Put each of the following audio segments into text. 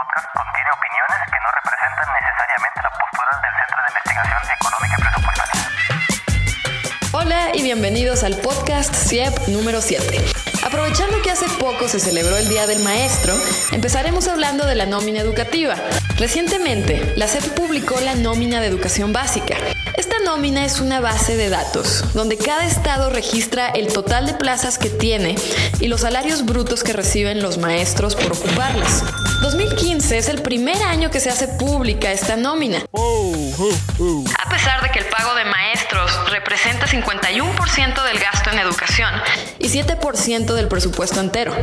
podcast contiene opiniones que no representan necesariamente las posturas del Centro de Investigación Económica y Presupuestaria. Hola y bienvenidos al podcast CIEP número 7. Aprovechando que hace poco se celebró el Día del Maestro, empezaremos hablando de la nómina educativa. Recientemente, la SEP publicó la nómina de educación básica. Esta nómina es una base de datos, donde cada estado registra el total de plazas que tiene y los salarios brutos que reciben los maestros por ocuparlas. 2015 es el primer año que se hace pública esta nómina. A pesar de que el pago de maestros representa 51% del gasto en educación y 7% del presupuesto entero.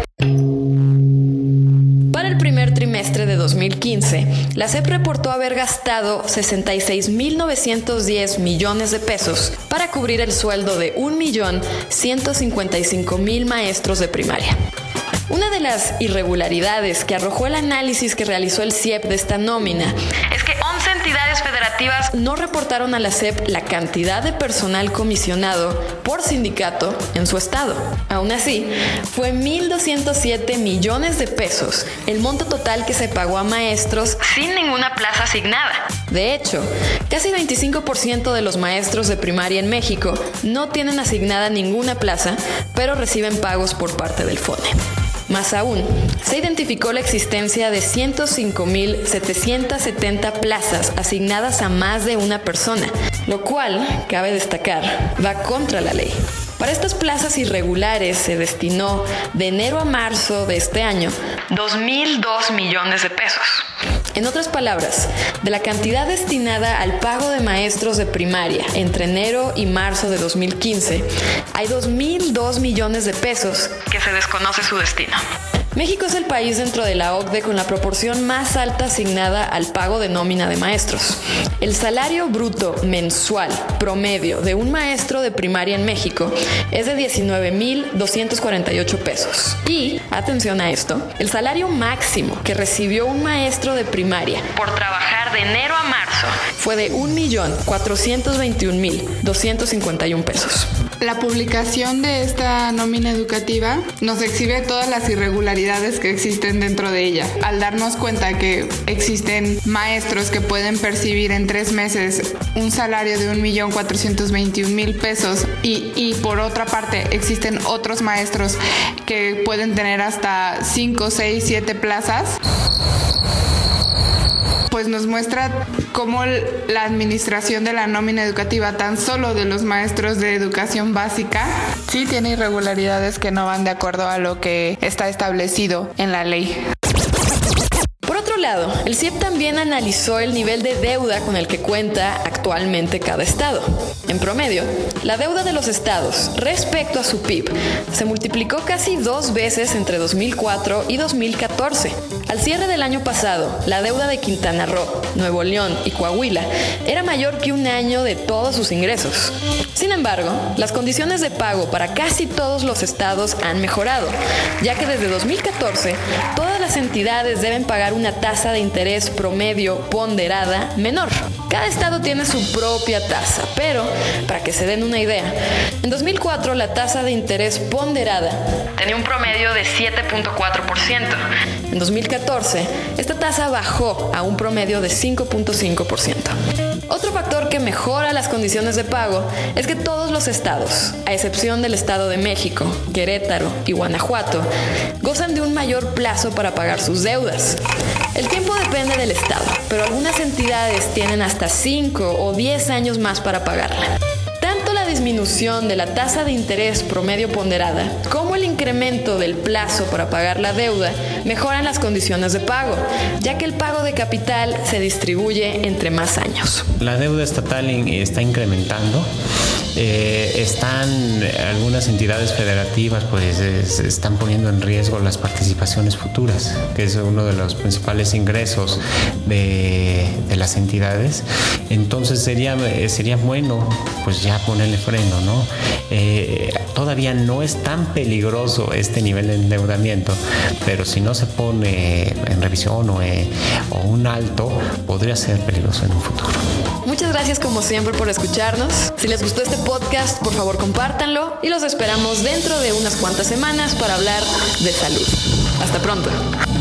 Para el primer trimestre de 2015, la SEP reportó haber gastado 66.910 millones de pesos para cubrir el sueldo de 1.155.000 maestros de primaria. Una de las irregularidades que arrojó el análisis que realizó el CIEP de esta nómina es que 11 entidades federativas no reportaron a la SEP la cantidad de personal comisionado por sindicato en su estado. Aún así, fue 1.207 millones de pesos el monto total que se pagó a maestros sin ninguna plaza asignada. De hecho, casi 25% de los maestros de primaria en México no tienen asignada ninguna plaza, pero reciben pagos por parte del FONE. Más aún, se identificó la existencia de 105.770 plazas asignadas a más de una persona, lo cual, cabe destacar, va contra la ley. Para estas plazas irregulares se destinó de enero a marzo de este año 2.002 millones de pesos. En otras palabras, de la cantidad destinada al pago de maestros de primaria entre enero y marzo de 2015, hay 2.002 millones de pesos que se desconoce su destino. México es el país dentro de la OCDE con la proporción más alta asignada al pago de nómina de maestros. El salario bruto mensual promedio de un maestro de primaria en México es de 19.248 pesos. Y, atención a esto, el salario máximo que recibió un maestro de primaria por trabajar de enero a marzo fue de 1.421.251 pesos. La publicación de esta nómina educativa nos exhibe todas las irregularidades que existen dentro de ella, al darnos cuenta que existen maestros que pueden percibir en 3 meses un salario de 1.421.000 pesos y por otra parte existen otros maestros que pueden tener hasta 5, 6, 7 plazas. Pues nos muestra cómo la administración de la nómina educativa, tan solo de los maestros de educación básica, sí tiene irregularidades que no van de acuerdo a lo que está establecido en la ley. Por otro lado, el CIEP también analizó el nivel de deuda con el que cuenta actualmente cada estado. En promedio, la deuda de los estados respecto a su PIB se multiplicó casi 2 veces entre 2004 y 2014. Al cierre del año pasado, la deuda de Quintana Roo, Nuevo León y Coahuila era mayor que un año de todos sus ingresos. Sin embargo, las condiciones de pago para casi todos los estados han mejorado, ya que desde 2014 todas las entidades deben pagar una tasa de interés promedio ponderada menor. Cada estado tiene su propia tasa, pero para que se den una idea, en 2004 la tasa de interés ponderada tenía un promedio de 7.4%. En 2014, esta tasa bajó a un promedio de 5.5%. Otro factor que mejora las condiciones de pago es que todos los estados, a excepción del Estado de México, Querétaro y Guanajuato, gozan de un mayor plazo para pagar sus deudas. El tiempo depende del estado, pero algunas entidades tienen hasta 5 o 10 años más para pagarla. Tanto la disminución de la tasa de interés promedio ponderada como el incremento del plazo para pagar la deuda mejoran las condiciones de pago, ya que el pago de capital se distribuye entre más años. La deuda estatal está incrementando. Están algunas entidades federativas pues están poniendo en riesgo las participaciones futuras, que es uno de los principales ingresos de las entidades. Entonces sería bueno pues ya ponerle freno, ¿no? Todavía no es tan peligroso este nivel de endeudamiento, pero si no se pone en revisión o un alto, podría ser peligroso en un futuro. Muchas gracias como siempre por escucharnos. Si les gustó este podcast, por favor compártanlo y los esperamos dentro de unas cuantas semanas para hablar de salud. Hasta pronto.